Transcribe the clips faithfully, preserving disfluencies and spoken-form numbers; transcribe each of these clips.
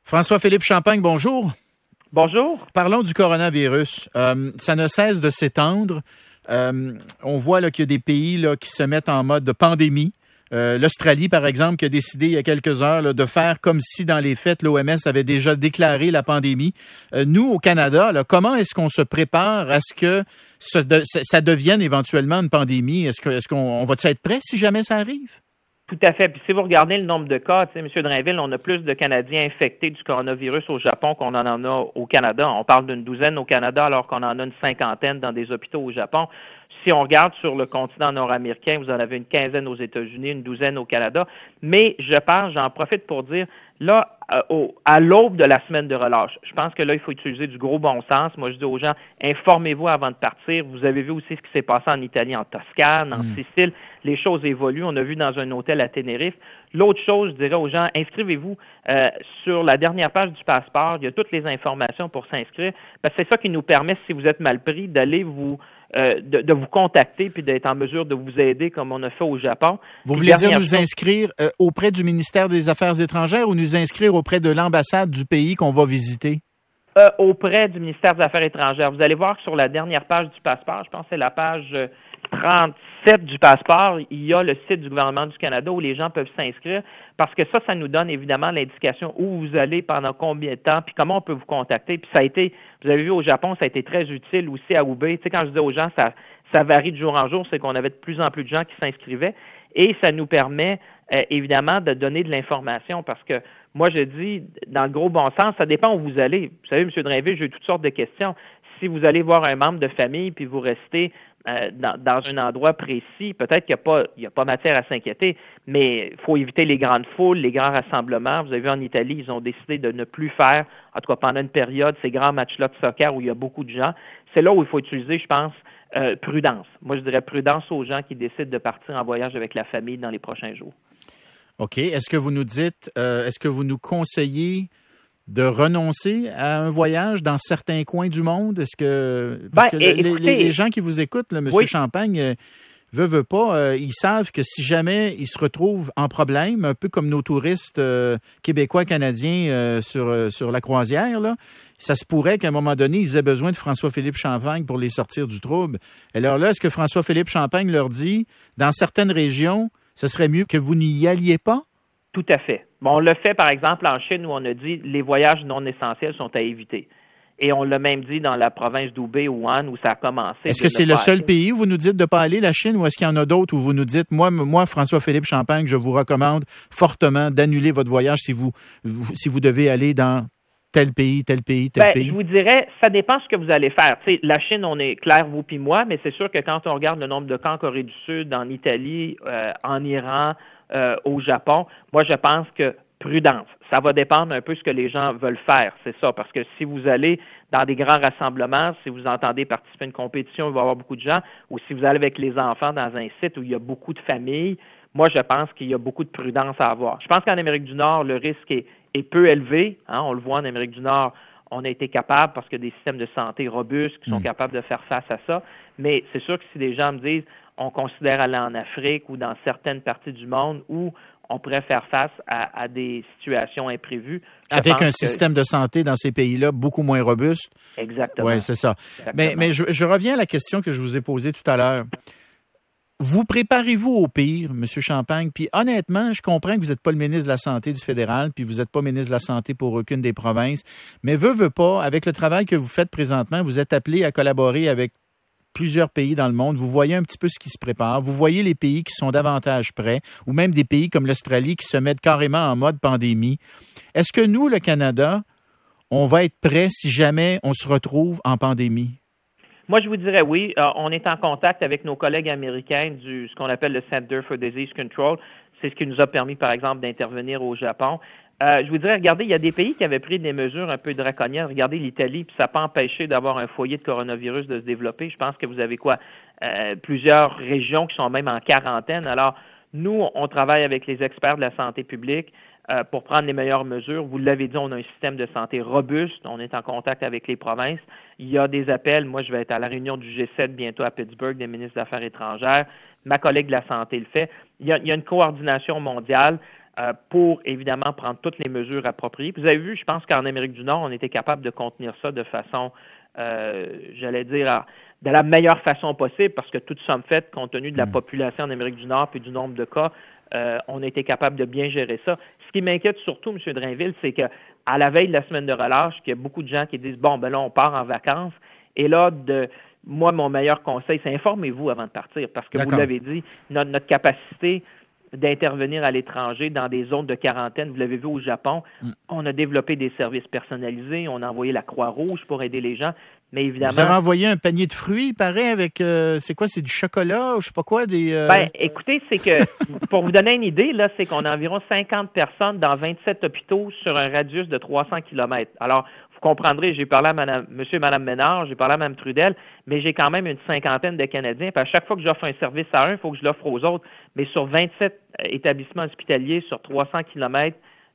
François-Philippe Champagne, bonjour. Bonjour. Parlons du coronavirus. Euh, ça ne cesse de s'étendre. Euh, on voit là, qu'il y a des pays là, qui se mettent en mode de pandémie. Euh, L'Australie, par exemple, qui a décidé il y a quelques heures là, de faire comme si, dans les faits, l'O M S avait déjà déclaré la pandémie. Euh, nous, au Canada, là, comment est-ce qu'on se prépare à ce que ça, de, ça devienne éventuellement une pandémie? Est-ce que, est-ce qu'on on va être prêt si jamais ça arrive? Tout à fait. Puis si vous regardez le nombre de cas, tu sais, M. Drainville, on a plus de Canadiens infectés du coronavirus au Japon qu'on en a au Canada. On parle d'une douzaine au Canada alors qu'on en a une cinquantaine dans des hôpitaux au Japon. Si on regarde sur le continent nord-américain, vous en avez une quinzaine aux États-Unis, une douzaine au Canada. Mais je pense, j'en profite pour dire, là, euh, au, à l'aube de la semaine de relâche, je pense que là, il faut utiliser du gros bon sens. Moi, je dis aux gens, informez-vous avant de partir. Vous avez vu aussi ce qui s'est passé en Italie, en Toscane, en mmh. Sicile. Les choses évoluent. On a vu dans un hôtel à Tenerife. L'autre chose, je dirais aux gens, inscrivez-vous euh, sur la dernière page du passeport. Il y a toutes les informations pour s'inscrire. Parce que c'est ça qui nous permet, si vous êtes mal pris, d'aller vous euh, de, de vous contacter puis d'être en mesure de vous aider comme on a fait au Japon. Vous voulez dire nous inscrire euh, auprès du ministère des Affaires étrangères ou nous inscrire auprès de l'ambassade du pays qu'on va visiter? Euh, auprès du ministère des Affaires étrangères. Vous allez voir que sur la dernière page du passeport, je pense que c'est la page euh, trente-sept du passeport, il y a le site du gouvernement du Canada où les gens peuvent s'inscrire parce que ça, ça nous donne évidemment l'indication où vous allez, pendant combien de temps, puis comment on peut vous contacter. Puis ça a été, vous avez vu au Japon, ça a été très utile aussi à Hubei. Tu sais, quand je dis aux gens, ça, ça varie de jour en jour, c'est qu'on avait de plus en plus de gens qui s'inscrivaient et ça nous permet euh, évidemment de donner de l'information parce que moi, je dis, dans le gros bon sens, ça dépend où vous allez. Vous savez, M. Drainville, j'ai eu toutes sortes de questions. Si vous allez voir un membre de famille puis vous restez euh, dans, dans un endroit précis, peut-être qu'il n'y a pas, il y a pas matière à s'inquiéter, mais il faut éviter les grandes foules, les grands rassemblements. Vous avez vu en Italie, ils ont décidé de ne plus faire, en tout cas pendant une période, ces grands matchs-là de soccer où il y a beaucoup de gens. C'est là où il faut utiliser, je pense, euh, prudence. Moi, je dirais prudence aux gens qui décident de partir en voyage avec la famille dans les prochains jours. OK. Est-ce que vous nous dites, euh, est-ce que vous nous conseillez de renoncer à un voyage dans certains coins du monde? Est-ce que, parce ben, que écoutez, les, les, les gens qui vous écoutent, là, M. Oui. Champagne, euh, veut, veut pas, euh, ils savent que si jamais ils se retrouvent en problème, un peu comme nos touristes euh, québécois, canadiens euh, sur, euh, sur la croisière, là, ça se pourrait qu'à un moment donné, ils aient besoin de François-Philippe Champagne pour les sortir du trouble. Alors là, est-ce que François-Philippe Champagne leur dit, dans certaines régions, ce serait mieux que vous n'y alliez pas? Tout à fait. Bon, on l'a fait, par exemple, en Chine, où on a dit les voyages non essentiels sont à éviter. Et on l'a même dit dans la province d'Hubei, Wuhan, où ça a commencé. Est-ce que c'est le seul pays où vous nous dites de ne pas aller, la Chine, ou est-ce qu'il y en a d'autres où vous nous dites, moi, moi François-Philippe Champagne, je vous recommande fortement d'annuler votre voyage si vous, vous, si vous devez aller dans tel pays, tel pays, tel ben, pays? Je vous dirais, ça dépend de ce que vous allez faire. Tu sais, la Chine, on est clair, vous puis moi, mais c'est sûr que quand on regarde le nombre de cas en Corée du Sud, en Italie, euh, en Iran, euh, au Japon, moi, je pense que prudence. Ça va dépendre un peu de ce que les gens veulent faire, c'est ça. Parce que si vous allez dans des grands rassemblements, si vous entendez participer à une compétition, il va y avoir beaucoup de gens, ou si vous allez avec les enfants dans un site où il y a beaucoup de familles, moi, je pense qu'il y a beaucoup de prudence à avoir. Je pense qu'en Amérique du Nord, le risque est, est peu élevé. Hein? On le voit en Amérique du Nord, on a été capable, parce qu'il y a des systèmes de santé robustes qui sont mmh. capables de faire face à ça. Mais c'est sûr que si des gens me disent, on considère aller en Afrique ou dans certaines parties du monde où on pourrait faire face à, à des situations imprévues. Avec un que... système de santé dans ces pays-là beaucoup moins robuste. Exactement. Oui, c'est ça. Exactement. Mais, mais je, je reviens à la question que je vous ai posée tout à l'heure. Vous préparez-vous au pire, M. Champagne? Puis honnêtement, je comprends que vous n'êtes pas le ministre de la Santé du fédéral, puis vous n'êtes pas ministre de la Santé pour aucune des provinces. Mais veut, veut pas, avec le travail que vous faites présentement, vous êtes appelé à collaborer avec plusieurs pays dans le monde. Vous voyez un petit peu ce qui se prépare. Vous voyez les pays qui sont davantage prêts, ou même des pays comme l'Australie qui se mettent carrément en mode pandémie. Est-ce que nous, le Canada, on va être prêts si jamais on se retrouve en pandémie? Moi, je vous dirais oui. Euh, on est en contact avec nos collègues américains du ce qu'on appelle le Center for Disease Control. C'est ce qui nous a permis, par exemple, d'intervenir au Japon. Euh, je vous dirais, regardez, il y a des pays qui avaient pris des mesures un peu draconiennes. Regardez l'Italie, puis ça n'a pas empêché d'avoir un foyer de coronavirus de se développer. Je pense que vous avez quoi? Euh, plusieurs régions qui sont même en quarantaine. Alors, nous, on travaille avec les experts de la santé publique euh, pour prendre les meilleures mesures. Vous l'avez dit, on a un système de santé robuste. On est en contact avec les provinces. Il y a des appels. Moi, je vais être à la réunion du G sept bientôt à Pittsburgh, des ministres des Affaires étrangères. Ma collègue de la santé le fait. Il y a, il y a une coordination mondiale. euh, pour, évidemment, prendre toutes les mesures appropriées. Puis vous avez vu, je pense qu'en Amérique du Nord, on était capable de contenir ça de façon, euh, j'allais dire, à, de la meilleure façon possible, parce que toutes sommes faites, compte tenu de la population en Amérique du Nord puis du nombre de cas, euh, on a été capable de bien gérer ça. Ce qui m'inquiète surtout, M. Drainville, c'est que à la veille de la semaine de relâche, qu'il y a beaucoup de gens qui disent, bon, ben là, on part en vacances, et là, de moi, mon meilleur conseil, c'est informez-vous avant de partir, parce que D'accord. vous l'avez dit, notre, notre capacité d'intervenir à l'étranger dans des zones de quarantaine, vous l'avez vu au Japon, mm. on a développé des services personnalisés, on a envoyé la Croix-Rouge pour aider les gens. Mais évidemment, vous avez envoyé un panier de fruits, il paraît, avec, euh, c'est quoi, c'est du chocolat ou je sais pas quoi, des... Euh... Ben, écoutez, c'est que, pour vous donner une idée, là, c'est qu'on a environ cinquante personnes dans vingt-sept hôpitaux sur un radius de trois cents kilomètres. Alors, vous comprendrez, j'ai parlé à madame, monsieur et madame Ménard, j'ai parlé à mme Trudel, mais j'ai quand même une cinquantaine de Canadiens, puis à chaque fois que j'offre un service à un, il faut que je l'offre aux autres, mais sur vingt-sept établissements hospitaliers, sur trois cents kilomètres,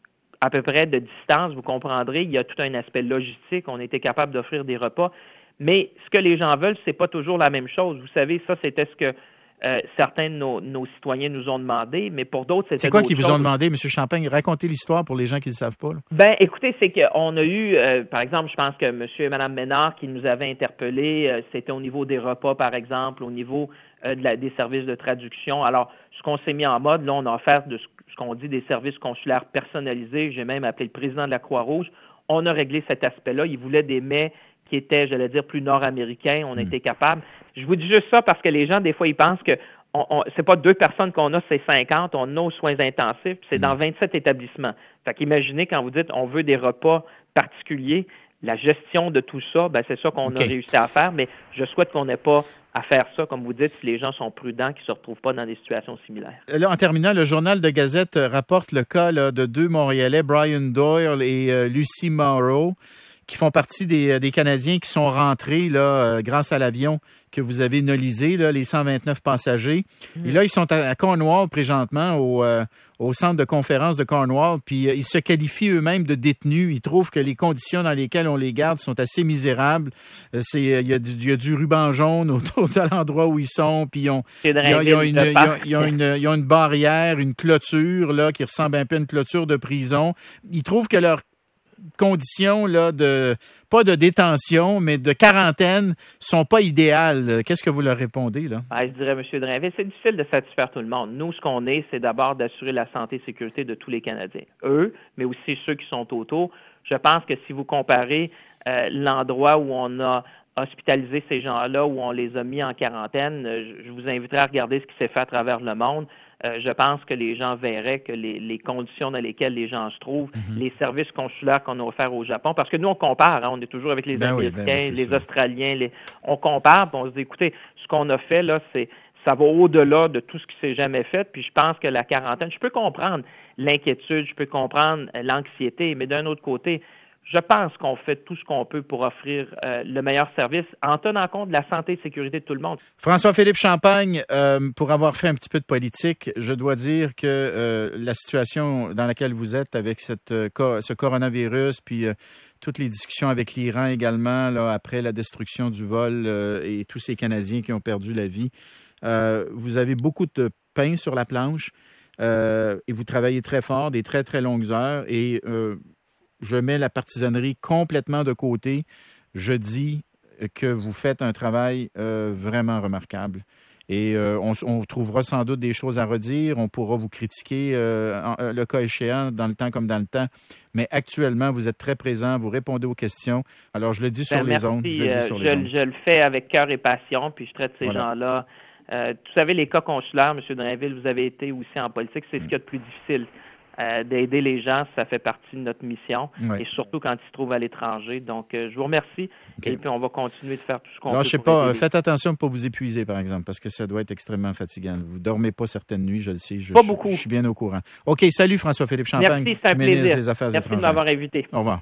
à peu près de distance, vous comprendrez, il y a tout un aspect logistique, on était capable d'offrir des repas, mais ce que les gens veulent, c'est pas toujours la même chose. Vous savez, ça, c'était ce que euh, certains de nos, nos citoyens nous ont demandé, mais pour d'autres, c'était C'est quoi qu'ils vous ont demandé, M. Champagne? Racontez l'histoire pour les gens qui ne le savent pas. Là. Ben, écoutez, c'est qu'on a eu, euh, par exemple, je pense que M. et mme Ménard qui nous avaient interpellés, euh, c'était au niveau des repas, par exemple, au niveau euh, de la, des services de traduction. Alors, ce qu'on s'est mis en mode, là, on a offert de ce, ce qu'on dit des services consulaires personnalisés. J'ai même appelé le président de la Croix-Rouge. On a réglé cet aspect-là. Il voulait des mets qui étaient, j'allais dire, plus nord-américains. On a mmh. été capable. Je vous dis juste ça parce que les gens, des fois, ils pensent que on, on, c'est pas deux personnes qu'on a, c'est cinquante. On a aux soins intensifs, puis c'est mmh. dans vingt-sept établissements. Fait qu'imaginez quand vous dites on veut des repas particuliers, la gestion de tout ça, ben c'est ça qu'on okay. a réussi à faire, mais je souhaite qu'on n'ait pas à faire ça, comme vous dites, si les gens sont prudents, qu'ils ne se retrouvent pas dans des situations similaires. Là, en terminant, le Journal de Gazette rapporte le cas là, de deux Montréalais, Brian Doyle et euh, Lucy Morrow, qui font partie des, des Canadiens qui sont rentrés là, euh, grâce à l'avion que vous avez nolisé, là, les cent vingt-neuf passagers. Mmh. Et là, ils sont à, à Cornwall présentement, au, euh, au centre de conférence de Cornwall, puis euh, ils se qualifient eux-mêmes de détenus. Ils trouvent que les conditions dans lesquelles on les garde sont assez misérables. Euh, c'est, il y a du, il y a du ruban jaune autour de l'endroit où ils sont, puis ils ont, ils ont, ils ont, une, ils ont, ils ont une, ils ont une barrière, une clôture là qui ressemble un peu à une clôture de prison. Ils trouvent que leur conditions là de pas de détention mais de quarantaine sont pas idéales. Qu'est-ce que vous leur répondez là? Ah, je dirais, M. Drainville, c'est difficile de satisfaire tout le monde. Nous, ce qu'on est, c'est d'abord d'assurer la santé et la sécurité de tous les Canadiens. Eux, mais aussi ceux qui sont autour. Je pense que si vous comparez euh, l'endroit où on a hospitalisé ces gens-là, où on les a mis en quarantaine, je vous inviterai à regarder ce qui s'est fait à travers le monde. Euh, je pense que les gens verraient que les, les conditions dans lesquelles les gens se trouvent, mm-hmm. les services consulaires qu'on a offerts au Japon, parce que nous, on compare, hein, on est toujours avec les ben Américains, oui, ben, les sûr. Australiens, les, on compare, puis on se dit, écoutez, ce qu'on a fait, là, c'est ça va au-delà de tout ce qui s'est jamais fait, puis je pense que la quarantaine, je peux comprendre l'inquiétude, je peux comprendre l'anxiété, mais d'un autre côté, je pense qu'on fait tout ce qu'on peut pour offrir euh, le meilleur service en tenant compte de la santé et de la sécurité de tout le monde. François-Philippe Champagne, euh, pour avoir fait un petit peu de politique, je dois dire que euh, la situation dans laquelle vous êtes avec cette, euh, ce coronavirus, puis euh, toutes les discussions avec l'Iran également, là, après la destruction du vol euh, et tous ces Canadiens qui ont perdu la vie, euh, vous avez beaucoup de pain sur la planche euh, et vous travaillez très fort, des très, très longues heures et... Euh, je mets la partisanerie complètement de côté. Je dis que vous faites un travail euh, vraiment remarquable. Et euh, on, on trouvera sans doute des choses à redire. On pourra vous critiquer euh, en, le cas échéant, dans le temps comme dans le temps. Mais actuellement, vous êtes très présent, vous répondez aux questions. Alors, je le dis sur ben, les merci. ondes. Je le, dis sur je, les ondes. je le fais avec cœur et passion, puis je traite ces voilà. gens-là. Euh, vous savez, les cas consulaires, M. Drainville, vous avez été aussi en politique, c'est mmh. ce qu'il y a de plus difficile. Euh, d'aider les gens, ça fait partie de notre mission, oui. et surtout quand ils se trouvent à l'étranger. Donc, euh, je vous remercie, okay. et puis on va continuer de faire tout ce qu'on non, peut. Je sais pas, faites attention pour vous épuiser, par exemple, parce que ça doit être extrêmement fatigant. Vous dormez pas certaines nuits, je le sais. Je, pas je, beaucoup. Je suis bien au courant. OK, salut François-Philippe Champagne, Merci, c'est un ministre plaisir. des Affaires Merci étrangères. de m'avoir invité. Au revoir.